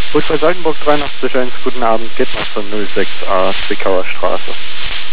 Ultra Saltenburg 83.1, guten Abend, geht noch von 06a Zwickauer Straße.